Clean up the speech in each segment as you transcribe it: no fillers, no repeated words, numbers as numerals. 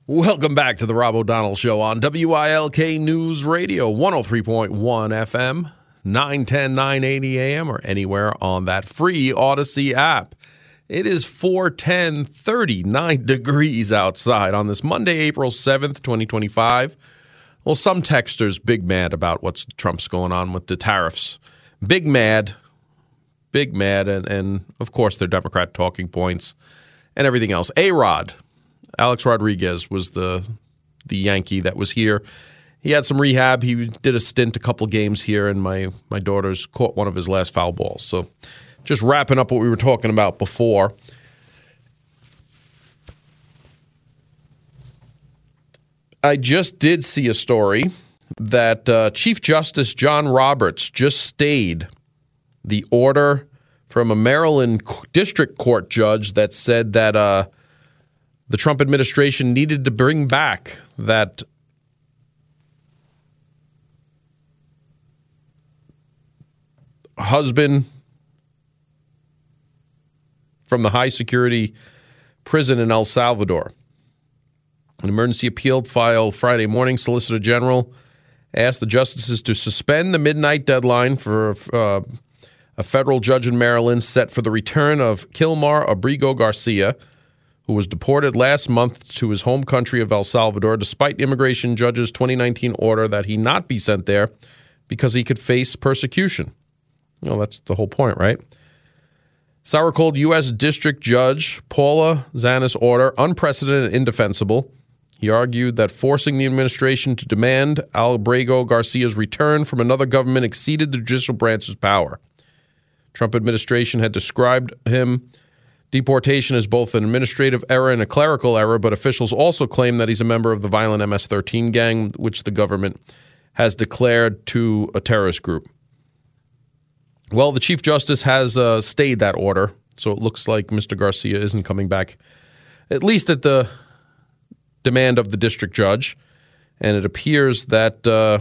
Welcome back to the Rob O'Donnell Show on WILK News Radio, 103.1 FM, 910, 980 AM, or anywhere on that free Odyssey app. It is 4:10, 39 degrees outside on this Monday, April 7th, 2025. Well, some texters big mad about what's Trump's going on with the tariffs. Big mad, and of course their Democrat talking points and everything else. A-Rod. Alex Rodriguez was the Yankee that was here. He had some rehab. He did a stint, a couple games here, and my daughters caught one of his last foul balls. So just wrapping up what we were talking about before. I just did see a story that Chief Justice John Roberts just stayed the order from a Maryland district court judge that said that the Trump administration needed to bring back that husband from the high security prison in El Salvador. An emergency appeal filed Friday morning. Solicitor General asked the justices to suspend the midnight deadline for a federal judge in Maryland set for the return of Kilmar Abrigo Garcia, who was deported last month to his home country of El Salvador, despite immigration judge's 2019 order that he not be sent there because he could face persecution. Well, that's the whole point, right? Sour cold U.S. District Judge Paula Zanis' order, unprecedented and indefensible. He argued that forcing the administration to demand Abrigo Garcia's return from another government exceeded the judicial branch's power. Trump administration had described him deportation is both an administrative error and a clerical error, but officials also claim that he's a member of the violent MS-13 gang, which the government has declared to a terrorist group. Well, the Chief Justice has stayed that order, so it looks like Mr. Garcia isn't coming back, at least at the demand of the district judge, and it appears that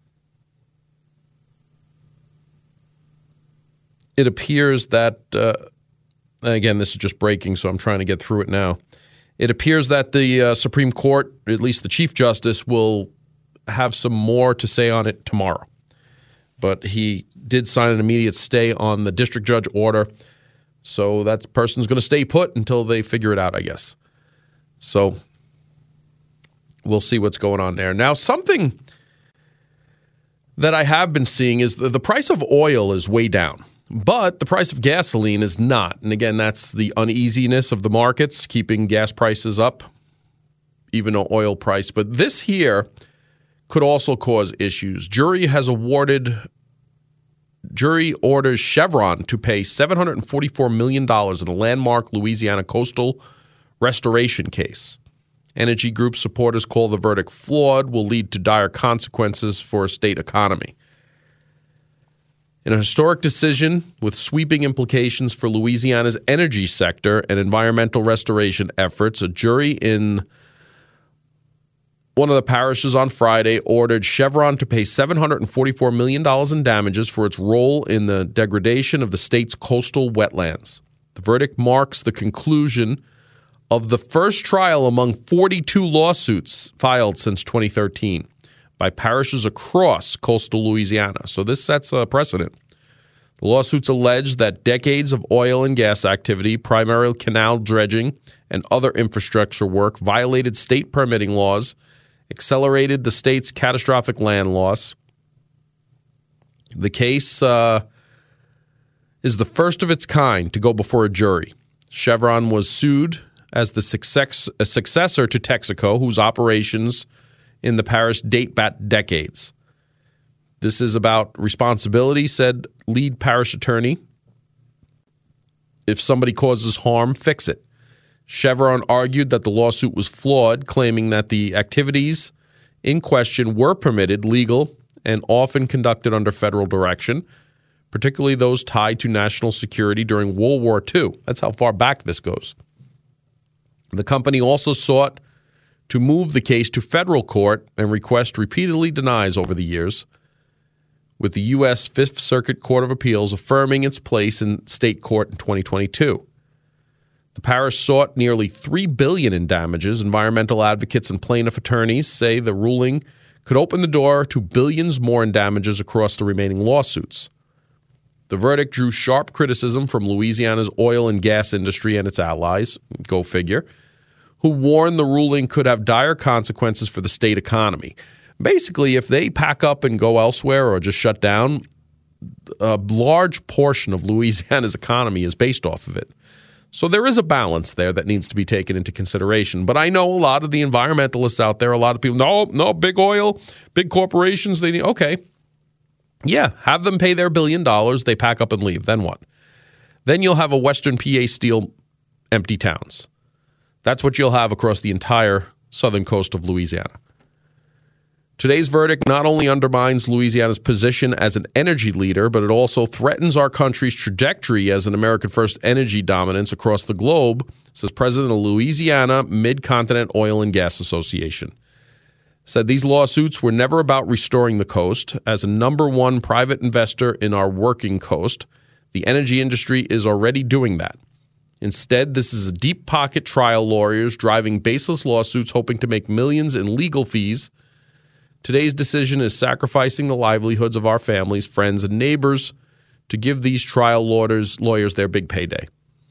again, this is just breaking, so I'm trying to get through it now. It appears that the Supreme Court, at least the Chief Justice, will have some more to say on it tomorrow. But he did sign an immediate stay on the district judge order, so that person's going to stay put until they figure it out, I guess. So we'll see what's going on there. Now, something that I have been seeing is the price of oil is way down. But the price of gasoline is not. And again, that's the uneasiness of the markets, keeping gas prices up, even though oil price. But this here could also cause issues. Jury orders Chevron to pay $744 million in a landmark Louisiana coastal restoration case. Energy Group supporters call the verdict flawed, will lead to dire consequences for a state economy. In a historic decision with sweeping implications for Louisiana's energy sector and environmental restoration efforts, a jury in one of the parishes on Friday ordered Chevron to pay $744 million in damages for its role in the degradation of the state's coastal wetlands. The verdict marks the conclusion of the first trial among 42 lawsuits filed since 2013. By parishes across coastal Louisiana. So this sets a precedent. The lawsuits allege that decades of oil and gas activity, primarily canal dredging and other infrastructure work, violated state permitting laws, accelerated the state's catastrophic land loss. The case is the first of its kind to go before a jury. Chevron was sued as a successor to Texaco, whose operations in the parish date back decades. This is about responsibility, said lead parish attorney. If somebody causes harm, fix it. Chevron argued that the lawsuit was flawed, claiming that the activities in question were permitted, legal, and often conducted under federal direction, particularly those tied to national security during World War II. That's how far back this goes. The company also sought to move the case to federal court, and request repeatedly denies over the years, with the U.S. Fifth Circuit Court of Appeals affirming its place in state court in 2022. The parish sought nearly $3 billion in damages. Environmental advocates and plaintiff attorneys say the ruling could open the door to billions more in damages across the remaining lawsuits. The verdict drew sharp criticism from Louisiana's oil and gas industry and its allies, go figure, who warned the ruling could have dire consequences for the state economy. Basically, if they pack up and go elsewhere or just shut down, a large portion of Louisiana's economy is based off of it. So there is a balance there that needs to be taken into consideration. But I know a lot of the environmentalists out there, a lot of people, no, big oil, big corporations, they need, okay. Yeah, have them pay their $1 billion, they pack up and leave. Then what? Then you'll have a Western PA Steel empty towns. That's what you'll have across the entire southern coast of Louisiana. Today's verdict not only undermines Louisiana's position as an energy leader, but it also threatens our country's trajectory as an American-first energy dominance across the globe, says President of Louisiana Mid-Continent Oil and Gas Association. Said these lawsuits were never about restoring the coast. As a number one private investor in our working coast, the energy industry is already doing that. Instead, this is a deep-pocket trial lawyers driving baseless lawsuits hoping to make millions in legal fees. Today's decision is sacrificing the livelihoods of our families, friends, and neighbors to give these trial lawyers their big payday.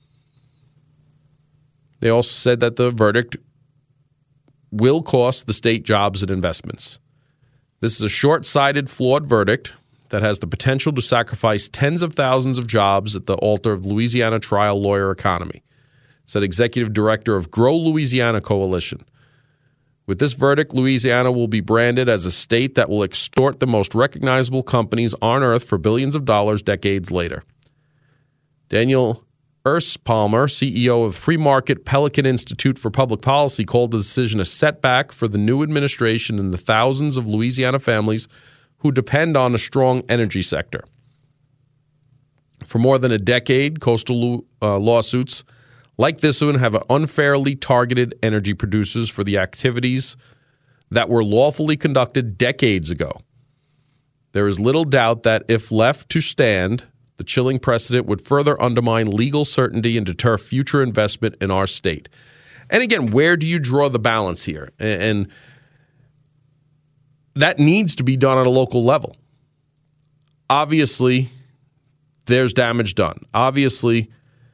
They also said that the verdict will cost the state jobs and investments. This is a short-sighted, flawed verdict that has the potential to sacrifice tens of thousands of jobs at the altar of Louisiana trial lawyer economy, said Executive Director of Grow Louisiana Coalition. With this verdict, Louisiana will be branded as a state that will extort the most recognizable companies on earth for billions of dollars decades later. Daniel Palmer, CEO of Free Market Pelican Institute for Public Policy, called the decision a setback for the new administration and the thousands of Louisiana families who depend on a strong energy sector. For more than a decade, coastal lawsuits like this one have unfairly targeted energy producers for the activities that were lawfully conducted decades ago. There is little doubt that if left to stand, the chilling precedent would further undermine legal certainty and deter future investment in our state. And again, where do you draw the balance here? And that needs to be done at a local level. Obviously, there's damage done. Obviously,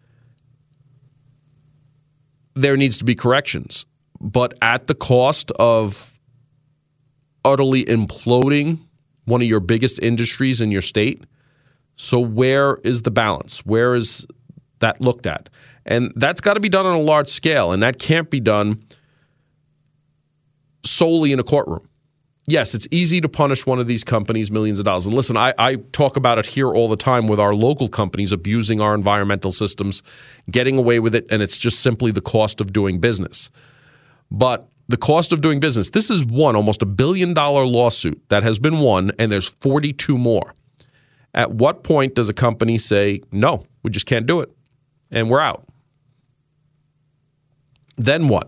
there needs to be corrections, but at the cost of utterly imploding one of your biggest industries in your state. So where is the balance? Where is that looked at? And that's got to be done on a large scale, and that can't be done solely in a courtroom. Yes, it's easy to punish one of these companies millions of dollars. And listen, I talk about it here all the time with our local companies abusing our environmental systems, getting away with it, and it's just simply the cost of doing business. But the cost of doing business, this is almost $1 billion lawsuit that has been won, and there's 42 more. At what point does a company say, no, we just can't do it, and we're out? Then what?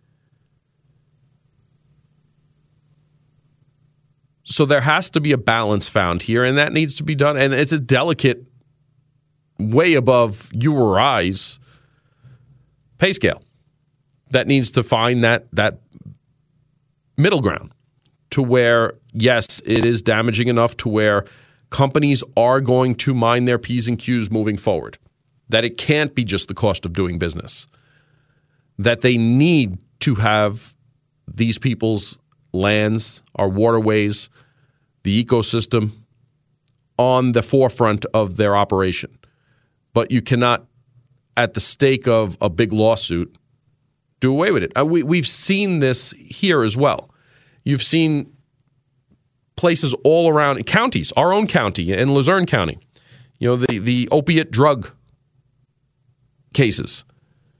So there has to be a balance found here, and that needs to be done. And it's a delicate, way above you or I's pay scale that needs to find that middle ground to where, yes, it is damaging enough to where companies are going to mind their P's and Q's moving forward, that it can't be just the cost of doing business, that they need to have these people's lands, our waterways, the ecosystem on the forefront of their operation. But you cannot, at the stake of a big lawsuit, do away with it. We've seen this here as well. You've seen places all around, counties, our own county in Luzerne County, the opiate drug cases,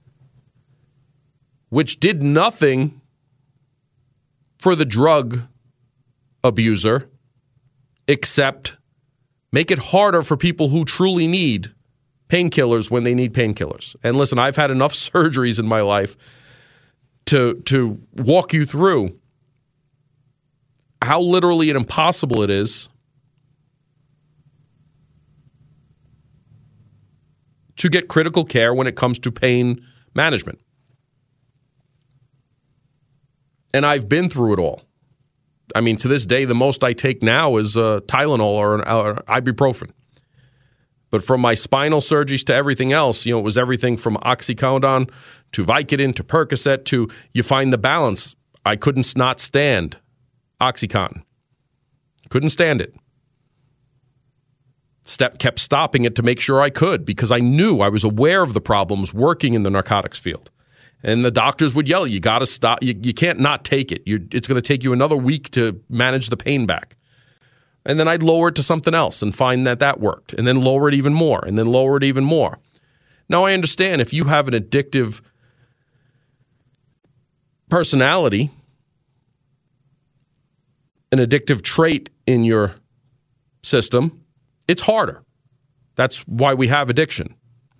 which did nothing for the drug abuser except make it harder for people who truly need painkillers when they need painkillers. And listen, I've had enough surgeries in my life to walk you through how literally and impossible it is to get critical care when it comes to pain management. And I've been through it all. I mean, to this day, the most I take now is Tylenol or ibuprofen. But from my spinal surgeries to everything else, it was everything from oxycodone to Vicodin to Percocet to you find the balance. I couldn't not stand OxyContin. Couldn't stand it. Kept stopping it to make sure I could because I knew I was aware of the problems working in the narcotics field. And the doctors would yell, you got to stop. You can't not take it. It's going to take you another week to manage the pain back. And then I'd lower it to something else and find that worked. And then lower it even more. And then lower it even more. Now, I understand if you have an addictive personality, an addictive trait in your system, it's harder. That's why we have addiction.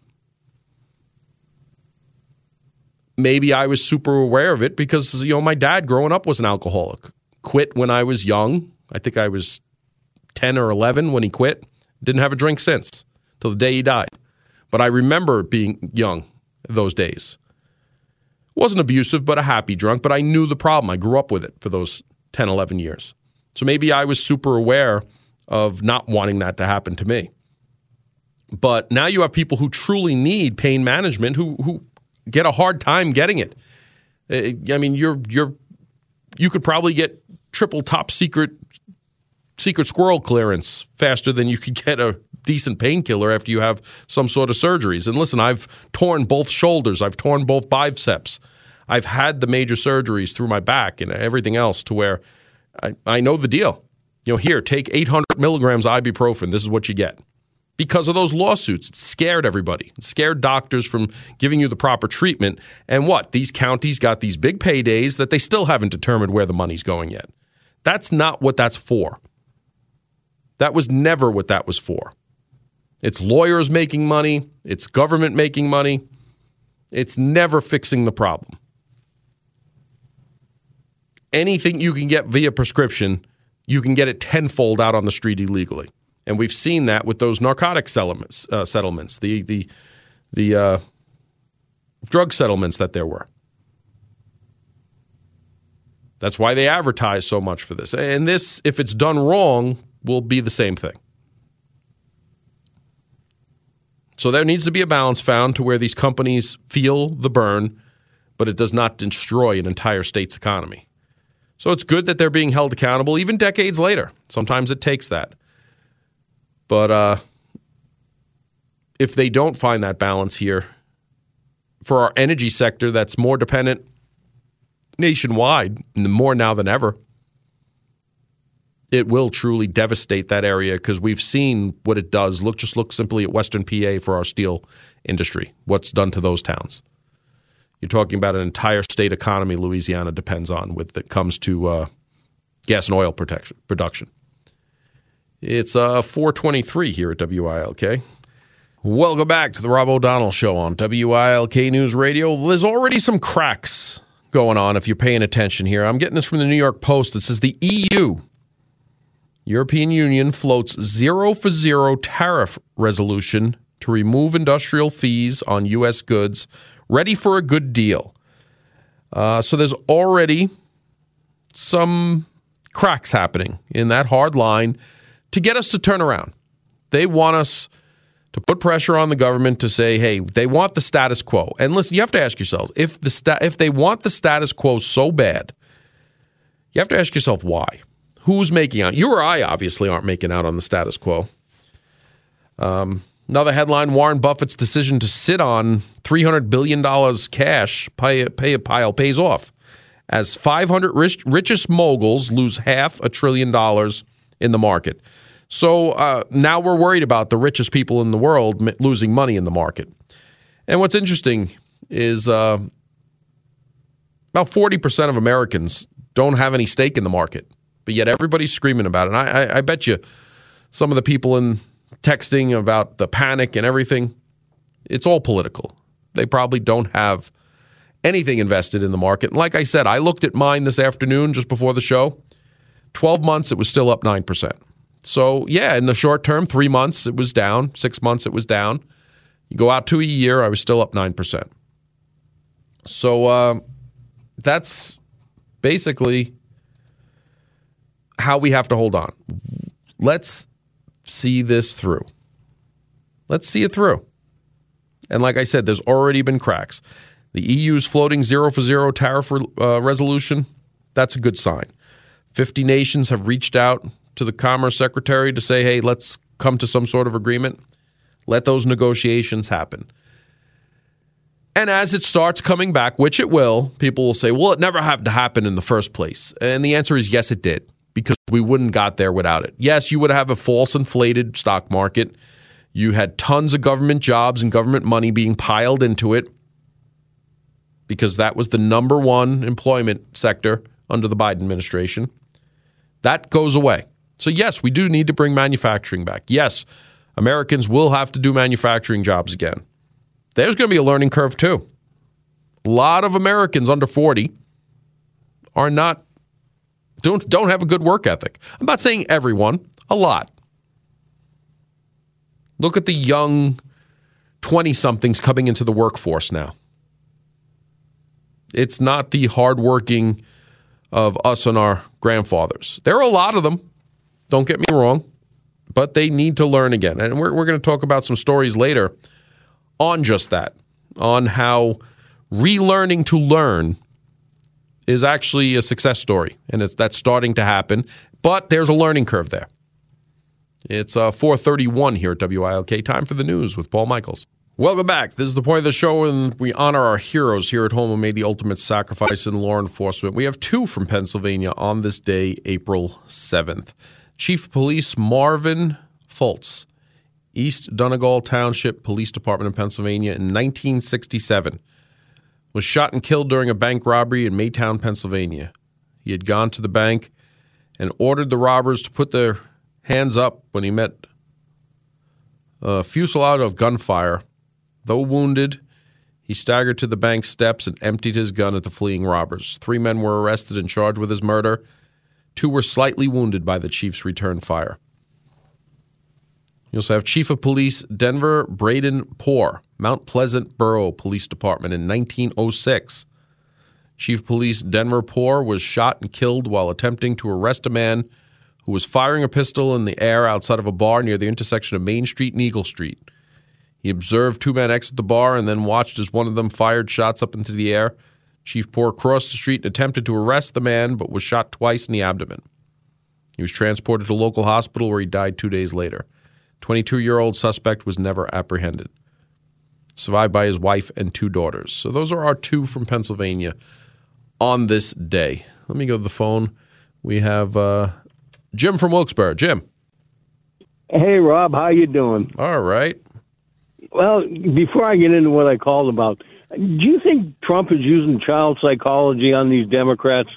Maybe I was super aware of it because, my dad growing up was an alcoholic. Quit when I was young. I think I was 10 or 11 when he quit. Didn't have a drink since, till the day he died. But I remember being young those days. Wasn't abusive, but a happy drunk. But I knew the problem. I grew up with it for those 10, 11 years. So maybe I was super aware of not wanting that to happen to me. But now you have people who truly need pain management who get a hard time getting it. I mean, you could probably get triple top secret squirrel clearance faster than you could get a decent painkiller after you have some sort of surgeries. And listen, I've torn both shoulders. I've torn both biceps. I've had the major surgeries through my back and everything else to where I know the deal. Here, take 800 milligrams ibuprofen. This is what you get. Because of those lawsuits, it scared everybody. It scared doctors from giving you the proper treatment. And what? These counties got these big paydays that they still haven't determined where the money's going yet. That's not what that's for. That was never what that was for. It's lawyers making money. It's government making money. It's never fixing the problem. Anything you can get via prescription, you can get it tenfold out on the street illegally. And we've seen that with those narcotic settlements, the drug settlements that there were. That's why they advertise so much for this. And this, if it's done wrong, will be the same thing. So there needs to be a balance found to where these companies feel the burn, but it does not destroy an entire state's economy. So it's good that they're being held accountable even decades later. Sometimes it takes that. But if they don't find that balance here, for our energy sector that's more dependent nationwide, more now than ever, it will truly devastate that area because we've seen what it does. Just look simply at Western PA for our steel industry, what's done to those towns. You're talking about an entire state economy Louisiana depends on when it comes to gas and oil production. It's 4:23 here at WILK. Welcome back to the Rob O'Donnell Show on WILK News Radio. There's already some cracks going on if you're paying attention here. I'm getting this from the New York Post. It says the EU, European Union, floats 0-for-0 tariff resolution to remove industrial fees on U.S. goods, ready for a good deal. So there's already some cracks happening in that hard line to get us to turn around. They want us to put pressure on the government to say, hey, they want the status quo. And listen, you have to ask yourselves, if they want the status quo so bad, you have to ask yourself why. Who's making out? You or I obviously aren't making out on the status quo. Another headline, Warren Buffett's decision to sit on $300 billion cash pay a pile pays off as 500 richest moguls lose $500 billion in the market. So now we're worried about the richest people in the world losing money in the market. And what's interesting is about 40% of Americans don't have any stake in the market, but yet everybody's screaming about it. And I bet you some of the people in texting about the panic and everything, it's all political. They probably don't have anything invested in the market. And like I said, I looked at mine this afternoon just before the show. 12 months, it was still up 9%. So, yeah, in the short term, 3 months, it was down. 6 months, it was down. You go out to a year, I was still up 9%. So that's basically how we have to hold on. Let's see this through. Let's see it through. And like I said, there's already been cracks. The EU's floating 0-for-0 tariff resolution, that's a good sign. 50 nations have reached out to the Commerce Secretary to say, hey, let's come to some sort of agreement. Let those negotiations happen. And as it starts coming back, which it will, people will say, well, it never had to happen in the first place. And the answer is yes, it did, because we wouldn't got there without it. Yes, you would have a false inflated stock market. You had tons of government jobs and government money being piled into it because that was the number one employment sector under the Biden administration. That goes away. So yes, we do need to bring manufacturing back. Yes, Americans will have to do manufacturing jobs again. There's going to be a learning curve too. A lot of Americans under 40 are not, don't have a good work ethic. I'm not saying everyone, a lot. Look at the young 20-somethings coming into the workforce now. It's not the hardworking of us and our grandfathers. There are a lot of them, don't get me wrong, but they need to learn again. And we're going to talk about some stories later on just that, on how relearning to learn is actually a success story, and that's starting to happen, but there's a learning curve there. It's 4:31 here at WILK. Time for the news with Paul Michaels. Welcome back. This is the point of the show when we honor our heroes here at home who made the ultimate sacrifice in law enforcement. We have two from Pennsylvania on this day, April 7th. Chief of Police Marvin Fultz, East Donegal Township Police Department in Pennsylvania in 1967, was shot and killed during a bank robbery in Maytown, Pennsylvania. He had gone to the bank and ordered the robbers to put their hands up when he met a fusillade of gunfire. Though wounded, he staggered to the bank steps and emptied his gun at the fleeing robbers. 3 men were arrested and charged with his murder. 2 were slightly wounded by the chief's return fire. You also have Chief of Police Denver Braden Poor, Mount Pleasant Borough Police Department in 1906. Chief of Police Denver Poor was shot and killed while attempting to arrest a man who was firing a pistol in the air outside of a bar near the intersection of Main Street and Eagle Street. He observed 2 men exit the bar and then watched as one of them fired shots up into the air. Chief Poor crossed the street and attempted to arrest the man, but was shot twice in the abdomen. He was transported to a local hospital where he died 2 days later. 22-year-old suspect was never apprehended. Survived by his wife and 2 daughters. So those are our 2 from Pennsylvania on this day. Let me go to the phone. We have Jim from Wilkes-Barre. Jim. Hey, Rob. How you doing? All right. Well, before I get into what I called about, do you think Trump is using child psychology on these Democrats?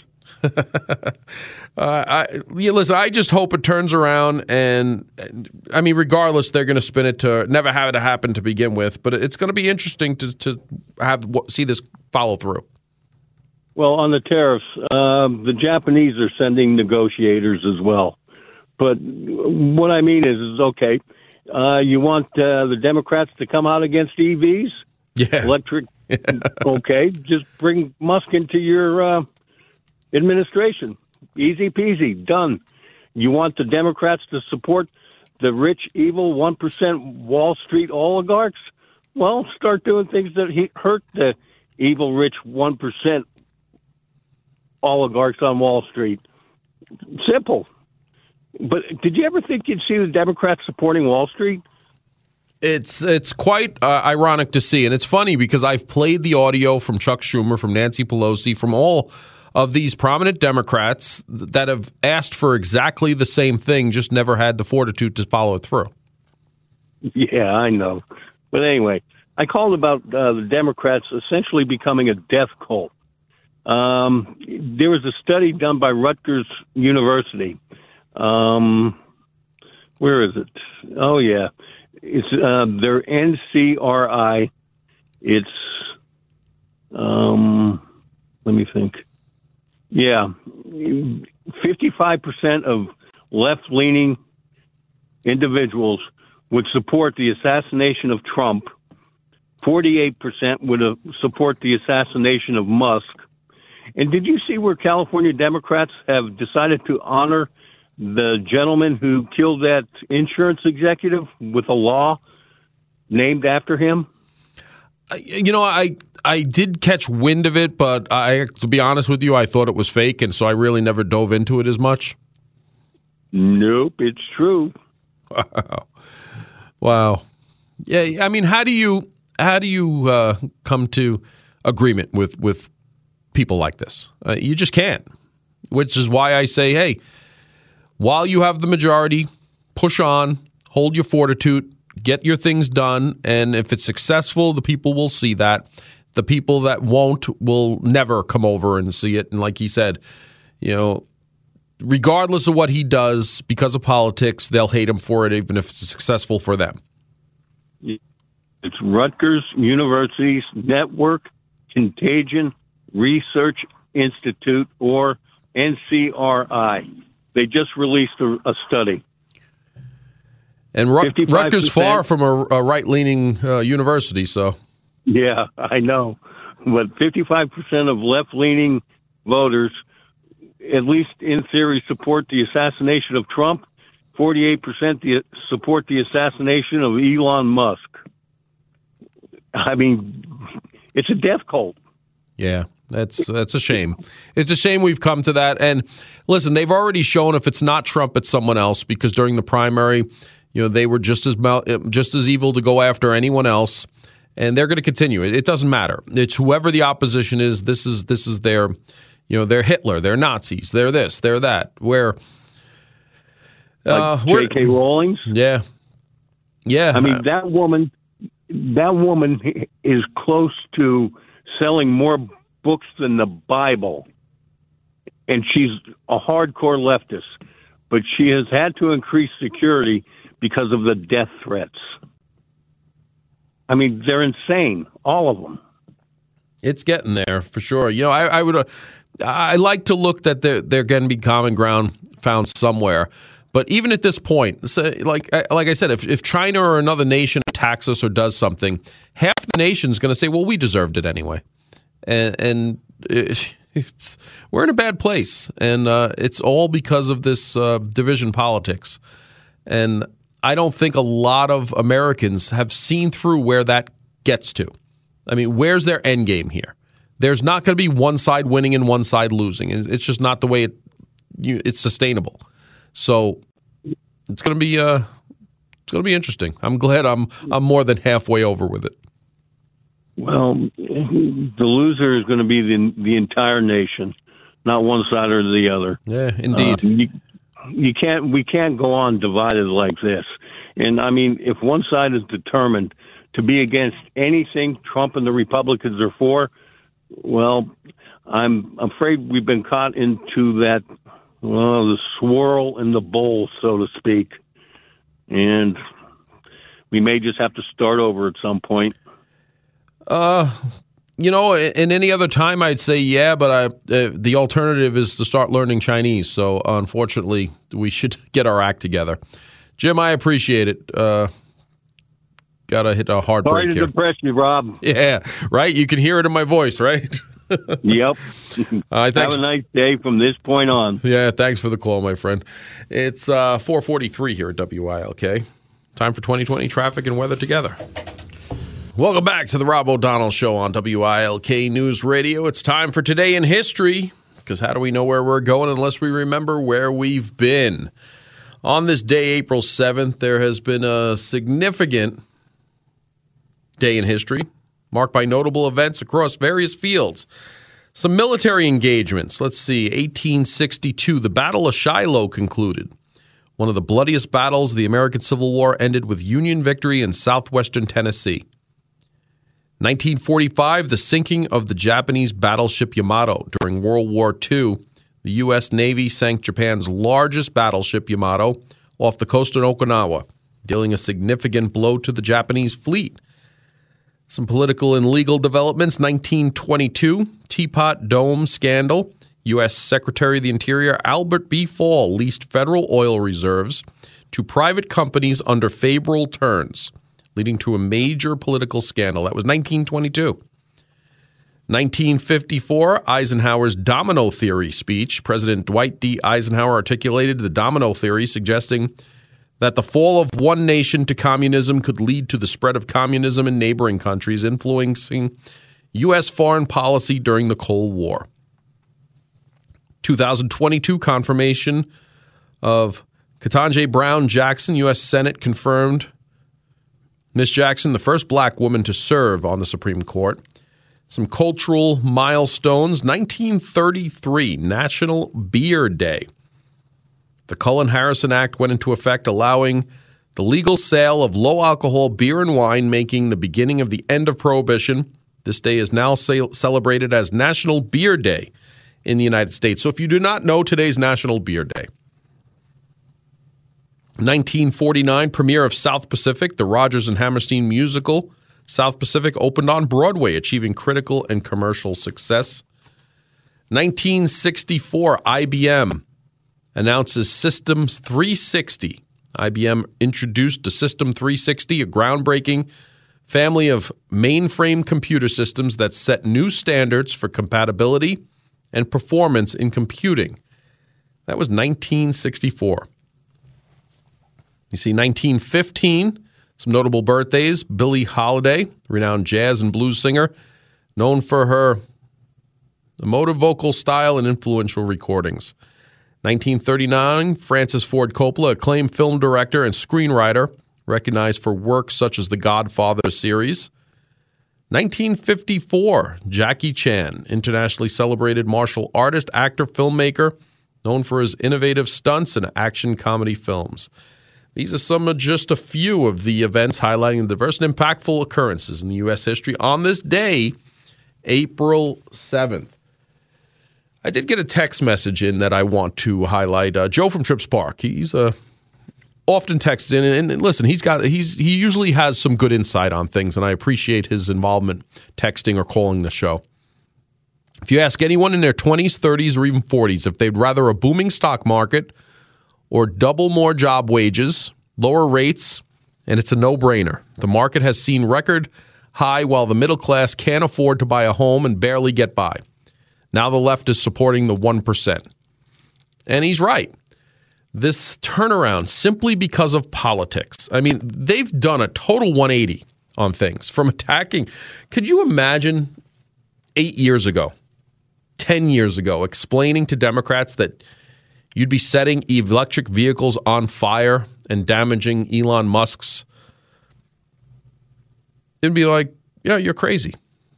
Listen, I just hope it turns around, and I mean, regardless, they're going to spin it to never have it happen to begin with. But it's going to be interesting to see this follow through. Well, on the tariffs, the Japanese are sending negotiators as well. But what I mean is okay. You want the Democrats to come out against EVs? Yeah. Electric? Okay. Just bring Musk into your administration. Easy peasy. Done. You want the Democrats to support the rich, evil 1% Wall Street oligarchs? Well, start doing things that hurt the evil, rich 1% oligarchs on Wall Street. Simple. But did you ever think you'd see the Democrats supporting Wall Street? It's quite ironic to see. And it's funny because I've played the audio from Chuck Schumer, from Nancy Pelosi, from all of these prominent Democrats that have asked for exactly the same thing, just never had the fortitude to follow it through. Yeah, I know. But anyway, I called about the Democrats essentially becoming a death cult. There was a study done by Rutgers University. Where is it? Oh, yeah. It's their NCRI. It's, let me think. Yeah, 55% of left-leaning individuals would support the assassination of Trump 48% would support the assassination of Musk. And did you see where California Democrats have decided to honor the gentleman who killed that insurance executive with a law named after him? I did catch wind of it, but to be honest with you, I thought it was fake, and so I really never dove into it as much. Nope, it's true. Wow. Yeah, I mean, how do you come to agreement with people like this? You just can't. Which is why I say, hey, while you have the majority, push on, hold your fortitude, get your things done, and if it's successful, the people will see that. The people that won't will never come over and see it. And like he said, regardless of what he does, because of politics, they'll hate him for it, even if it's successful for them. It's Rutgers University's Network Contagion Research Institute, or NCRI. They just released a study. And Rutgers far from a right-leaning university, so. Yeah, I know. But 55% of left-leaning voters, at least in theory, support the assassination of Trump. 48% support the assassination of Elon Musk. I mean, it's a death cult. Yeah, that's a shame. It's a shame we've come to that. And listen, they've already shown if it's not Trump, it's someone else, because during the primary, they were just as evil to go after anyone else, and they're going to continue. It doesn't matter. It's whoever the opposition is. This is their, they're Hitler, they're Nazis, they're this, they're that. J.K. Rowling. Yeah. I mean, that woman is close to selling more books than the Bible, and she's a hardcore leftist. But she has had to increase security because of the death threats. I mean, they're insane, all of them. It's getting there for sure. I like to look that there can be common ground found somewhere. But even at this point, like I said, if China or another nation attacks us or does something, half the nation's going to say, "Well, we deserved it anyway," and we're in a bad place, and it's all because of this division politics. And I don't think a lot of Americans have seen through where that gets to. I mean, where's their end game here? There's not going to be one side winning and one side losing. It's just not the way it's sustainable. So it's going to be interesting. I'm glad I'm more than halfway over with it. Well, the loser is going to be the entire nation, not one side or the other. Yeah, indeed. We can't go on divided like this. And I mean, if one side is determined to be against anything Trump and the Republicans are for, well, I'm afraid we've been caught into that, the swirl in the bowl, so to speak. And we may just have to start over at some point. In any other time, I'd say yeah, but the alternative is to start learning Chinese. So, unfortunately, we should get our act together. Jim, I appreciate it. Got to hit a hard break here. Sorry to depress you, Rob. Yeah, right? You can hear it in my voice, right? Yep. Have a nice day from this point on. Yeah, thanks for the call, my friend. It's 4:43 here at WILK. Time for 2020 traffic and weather together. Welcome back to the Rob O'Donnell Show on WILK News Radio. It's time for Today in History, because how do we know where we're going unless we remember where we've been? On this day, April 7th, there has been a significant day in history, marked by notable events across various fields. Some military engagements. Let's see, 1862, the Battle of Shiloh concluded. One of the bloodiest battles of the American Civil War ended with Union victory in southwestern Tennessee. 1945, the sinking of the Japanese battleship Yamato. During World War II, the U.S. Navy sank Japan's largest battleship Yamato off the coast of Okinawa, dealing a significant blow to the Japanese fleet. Some political and legal developments. 1922, Teapot Dome scandal. U.S. Secretary of the Interior Albert B. Fall leased federal oil reserves to private companies under favorable terms, leading to a major political scandal. That was 1922. 1954, Eisenhower's domino theory speech. President Dwight D. Eisenhower articulated the domino theory, suggesting that the fall of one nation to communism could lead to the spread of communism in neighboring countries, influencing U.S. foreign policy during the Cold War. 2022 confirmation of Ketanji Brown Jackson. U.S. Senate confirmed Ms. Jackson, the first black woman to serve on the Supreme Court. Some cultural milestones. 1933, National Beer Day. The Cullen-Harrison Act went into effect, allowing the legal sale of low-alcohol beer and wine, making the beginning of the end of Prohibition. This day is now celebrated as National Beer Day in the United States. So if you do not know, today's National Beer Day. 1949, premiere of South Pacific, the Rodgers and Hammerstein musical. South Pacific opened on Broadway, achieving critical and commercial success. 1964, IBM announces Systems 360. IBM introduced the System 360, a groundbreaking family of mainframe computer systems that set new standards for compatibility and performance in computing. That was 1964. You see, 1915, some notable birthdays. Billie Holiday, renowned jazz and blues singer, known for her emotive vocal style and influential recordings. 1939, Francis Ford Coppola, acclaimed film director and screenwriter, recognized for works such as the Godfather series. 1954, Jackie Chan, internationally celebrated martial artist, actor, filmmaker, known for his innovative stunts and action comedy films. These are just a few of the events highlighting the diverse and impactful occurrences in the U.S. history on this day, April 7th. I did get a text message in that I want to highlight. Joe from Trips Park. He's often texts in, and listen, he usually has some good insight on things, and I appreciate his involvement texting or calling the show. If you ask anyone in their 20s, 30s, or even 40s if they'd rather a booming stock market or double more job wages, lower rates, and it's a no-brainer. The market has seen record high while the middle class can't afford to buy a home and barely get by. Now the left is supporting the 1%. And he's right. This turnaround simply because of politics. I mean, they've done a total 180 on things from attacking. Could you imagine 8 years ago, 10 years ago, explaining to Democrats that you'd be setting electric vehicles on fire and damaging Elon Musk's? It'd be like, yeah, you're crazy.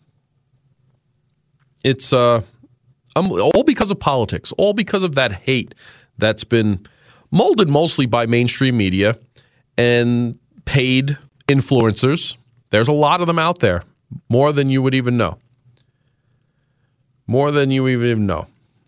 It's all because of politics, all because of that hate that's been molded mostly by mainstream media and paid influencers. There's a lot of them out there, more than you would even know. More than you even know.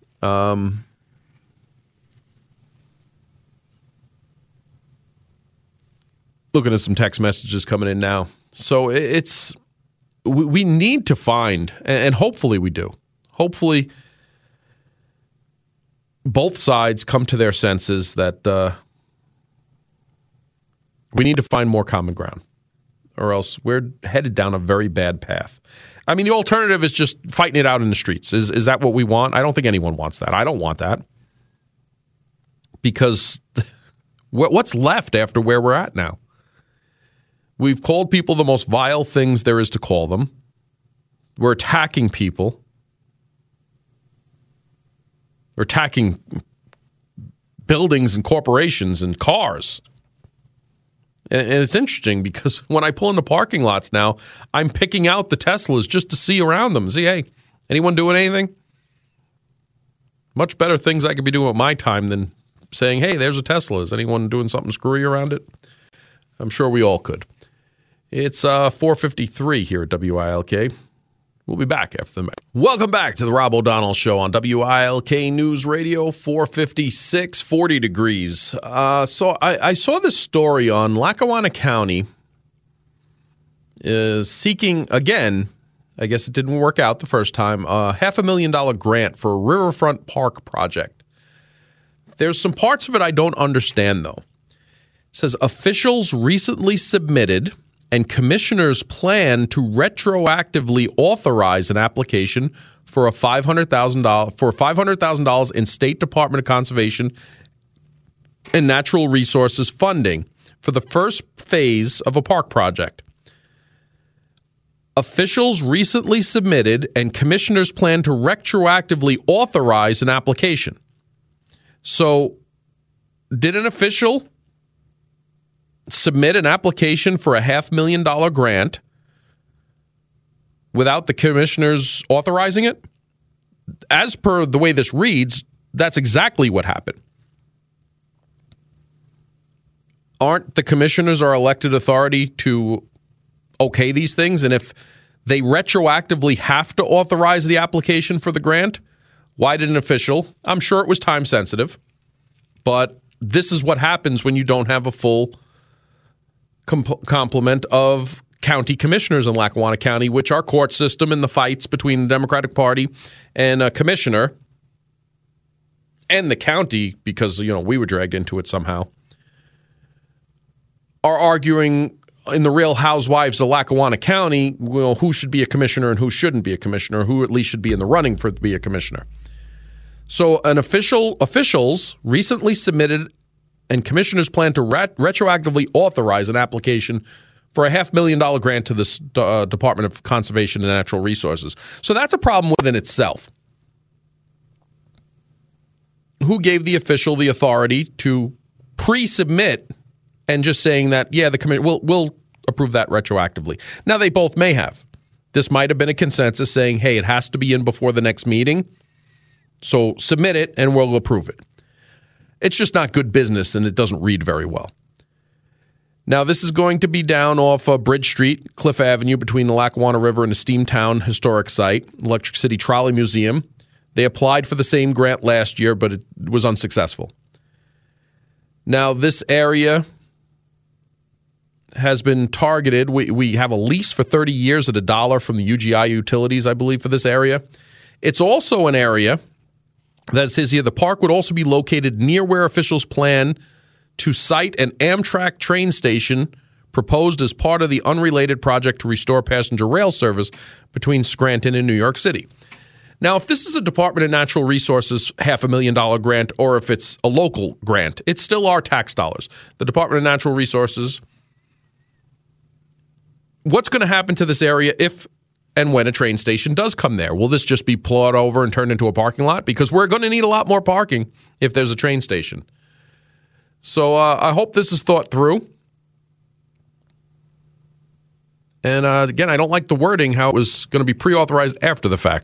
Looking at some text messages coming in now. So we need to find, and hopefully we do. Hopefully both sides come to their senses that we need to find more common ground, or else we're headed down a very bad path. I mean, the alternative is just fighting it out in the streets. Is that what we want? I don't think anyone wants that. I don't want that. Because what's left after where we're at now? We've called people the most vile things there is to call them. We're attacking people. We're attacking buildings and corporations and cars. And it's interesting because when I pull into parking lots now, I'm picking out the Teslas just to see around them. See, hey, anyone doing anything? Much better things I could be doing with my time than saying, hey, there's a Tesla. Is anyone doing something screwy around it? I'm sure we all could. It's 4:53 here at WILK. We'll be back after the match. Welcome back to the Rob O'Donnell Show on WILK News Radio, 456, 40 degrees. So I saw this story on Lackawanna County is seeking, again, I guess it didn't work out the first time, a $500,000 grant for a riverfront park project. There's some parts of it I don't understand, though. It says officials recently submitted and commissioners plan to retroactively authorize an application for $500,000 in State Department of Conservation and Natural Resources funding for the first phase of a park project. Officials recently submitted and commissioners plan to retroactively authorize an application. So, did an official submit an application for a $500,000 grant without the commissioners authorizing it? As per the way this reads, that's exactly what happened. Aren't the commissioners our elected authority to okay these things? And if they retroactively have to authorize the application for the grant, why did an official? I'm sure it was time sensitive, but this is what happens when you don't have a full complement of county commissioners in Lackawanna County, which our court system and the fights between the Democratic Party and a commissioner and the county, because we were dragged into it somehow, are arguing in the Real Housewives of Lackawanna County, who should be a commissioner and who shouldn't be a commissioner, who at least should be in the running to be a commissioner. So officials recently submitted and commissioners plan to retroactively authorize an application for a $500,000 grant to the Department of Conservation and Natural Resources. So that's a problem within itself. Who gave the official the authority to pre-submit and just saying that, yeah, the committee will approve that retroactively? Now, they both may have. This might have been a consensus saying, hey, it has to be in before the next meeting, so submit it and we'll approve it. It's just not good business, and it doesn't read very well. Now, this is going to be down off Bridge Street, Cliff Avenue, between the Lackawanna River and the Steamtown Historic Site, Electric City Trolley Museum. They applied for the same grant last year, but it was unsuccessful. Now, this area has been targeted. We have a lease for 30 years at $1 from the UGI Utilities, I believe, for this area. It's also an area that says here the park would also be located near where officials plan to site an Amtrak train station proposed as part of the unrelated project to restore passenger rail service between Scranton and New York City. Now, if this is a Department of Natural Resources $500,000 grant, or if it's a local grant, it's still our tax dollars. The Department of Natural Resources, what's going to happen to this area if and when a train station does come there? Will this just be plowed over and turned into a parking lot? Because we're going to need a lot more parking if there's a train station. So I hope this is thought through. And again, I don't like the wording, how it was going to be pre-authorized after the fact.